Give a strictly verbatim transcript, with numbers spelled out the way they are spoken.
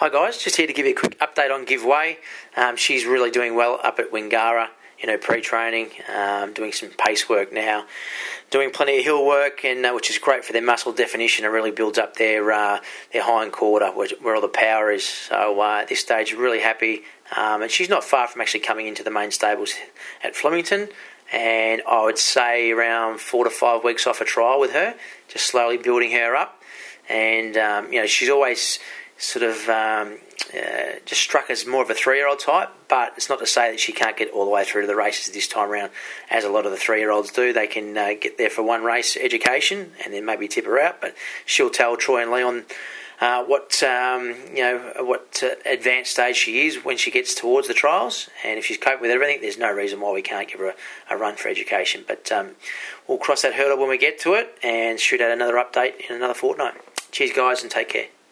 Hi guys, just here to give you a quick update on Giveaway. Um, she's really doing well up at Wingara in her pre-training, um, doing some pace work now, doing plenty of hill work, and uh, which is great for their muscle definition. It really builds up their uh, their hind quarter, where, where all the power is. So uh, at this stage, really happy. Um, and she's not far from actually coming into the main stables at Flemington. And I would say around four to five weeks off a trial with her, just slowly building her up. And um, you know, she's always sort of um, uh, just struck as more of a three-year-old type, but it's not to say that she can't get all the way through to the races this time around, as a lot of the three-year-olds do. They can uh, get there for one race education and then maybe tip her out, but she'll tell Troy and Leon uh, what um, you know what uh, advanced stage she is when she gets towards the trials, and if she's coping with everything, there's no reason why we can't give her a, a run for education. But um, we'll cross that hurdle when we get to it and shoot out another update in another fortnight. Cheers guys, and take care.